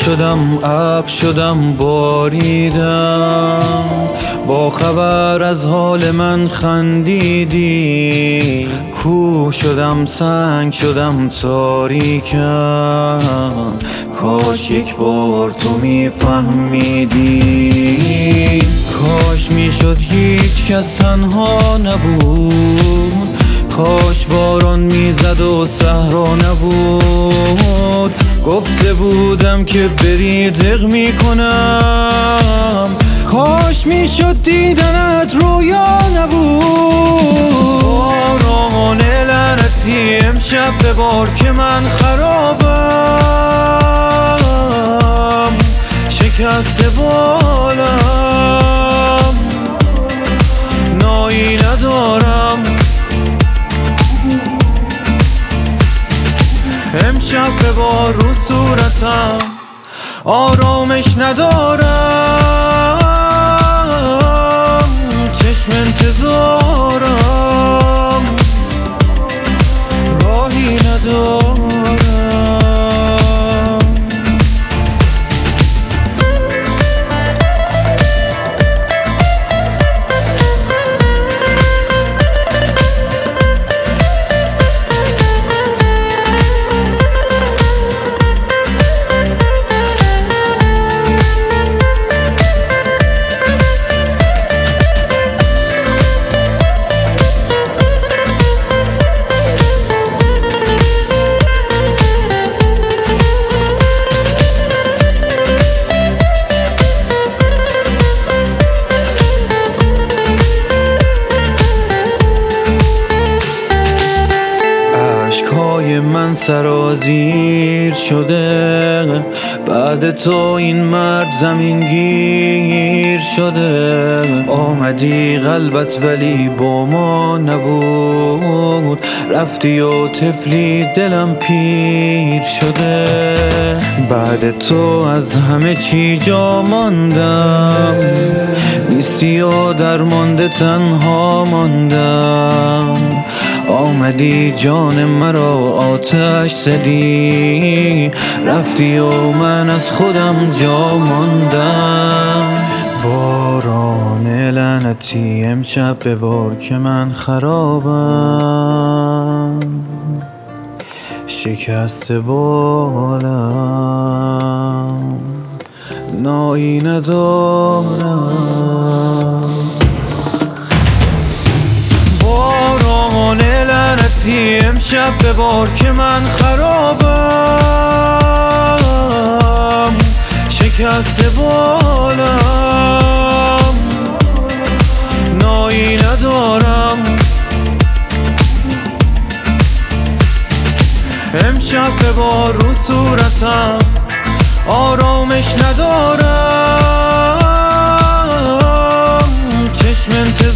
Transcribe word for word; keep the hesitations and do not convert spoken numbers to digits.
شدم ابر شدم باریدم، با خبر از حال من خندیدی. کوه شدم سنگ شدم تاریکم، کاش یک بار تو میفهمیدی. کاش میشد هیچ کس تنها نبود، کاش باران میزد و صحرا نبود. گفته بودم که بری دق میکنم، کاش میشد دیدنت رویا نبود. باران لعنتی امشب ببار که من خرابم، شکسته بالم، نایی ندارم. امشب ببار رو صورتم، آرامش ندارم، چشم انتظارم، راهی ندارم. اشکای من سرازیر شده، بعد تو این مرد زمین گیر شده. آمدی قلبت ولی با ما نبود، رفتی و طفلی دلم پیر شده. بعد تو از همه چی جا ماندم، نیستی و درمانده تنها ماندم. آمدی جان مرا آتش زدی، رفتی و من از خودم جا ماندم. باران لعنتی امشب ببار که من خرابم، شکسته بالم، نایی ندارم. باران لعنتی امشب ببار که من خرابم، شکسته بالم، نایی ندارم. امشب ببار رو صورتم، آرامش ندارم، چشم